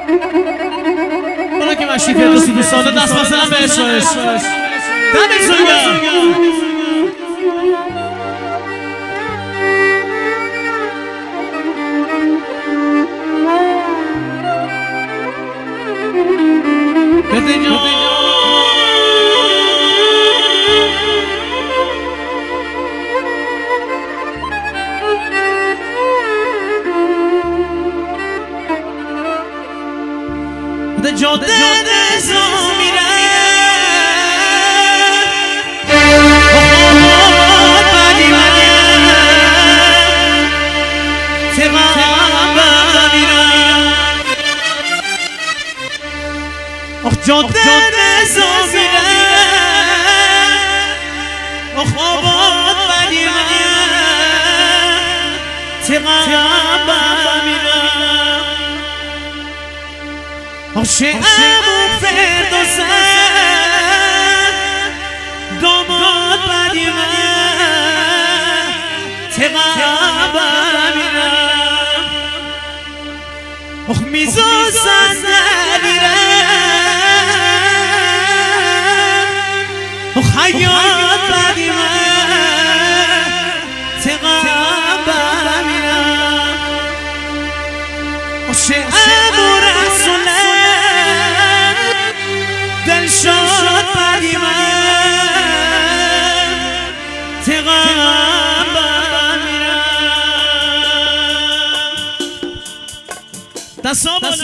اونا که مشتی فردوسی دوستانه دست بزنم به عشقش دمتون گرم. جاده نظام میره بخواد بدی من تقام میره جاده نظام میره بخواد بدی من تقام میره عاشقم فردوسه داماد بدی من تقابل میرم میزوزن نمیرم خیاط بدی من تقابل میرم عاشقم رسوله دلشاد بدی من تقابل میرم دستا بالا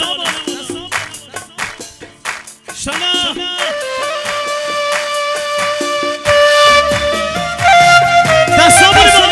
شلا دستا بالا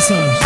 سر